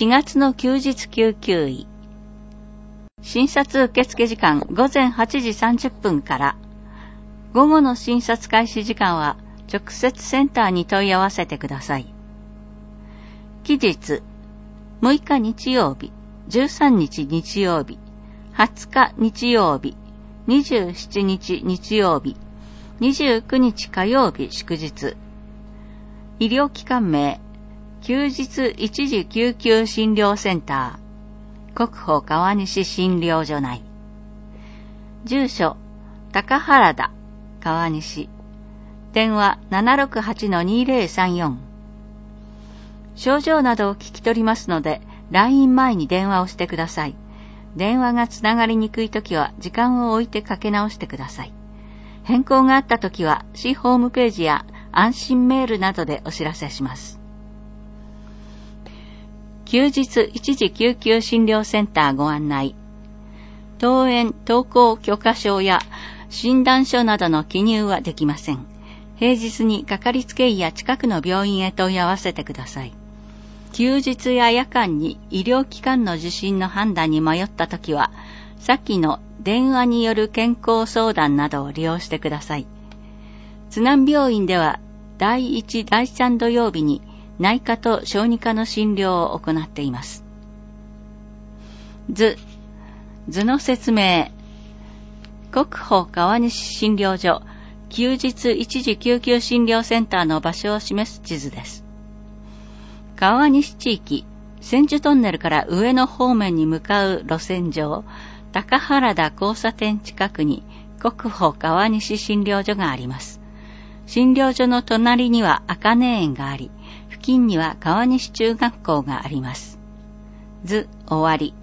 4月の休日救急医。診察受付時間午前8時30分から。午後の診察開始時間は直接センターに問い合わせてください。期日、6日日曜日、13日日曜日、20日日曜日、27日日曜日、29日火曜日祝日。医療機関名、休日一時救急診療センター、国保川西診療所内。住所、高原田、川西。電話 768-2034。症状などを聞き取りますので、来院前に電話をしてください。電話がつながりにくいときは時間を置いてかけ直してください。変更があったときは市ホームページや安心メールなどでお知らせします。休日一時救急診療センターご案内。登園登校許可証や診断書などの記入はできません。平日にかかりつけ医や近くの病院へ問い合わせてください。休日や夜間に医療機関の受診の判断に迷ったときは、先の電話による健康相談などを利用してください。津南病院では第1、第3土曜日に内科と小児科の診療を行っています。図の説明。国保川西診療所休日一時救急診療センターの場所を示す地図です。川西地域、千住トンネルから上野方面に向かう路線上、高原田交差点近くに国保川西診療所があります。診療所の隣には茜園があり、付近には川西中学校があります。図終わり。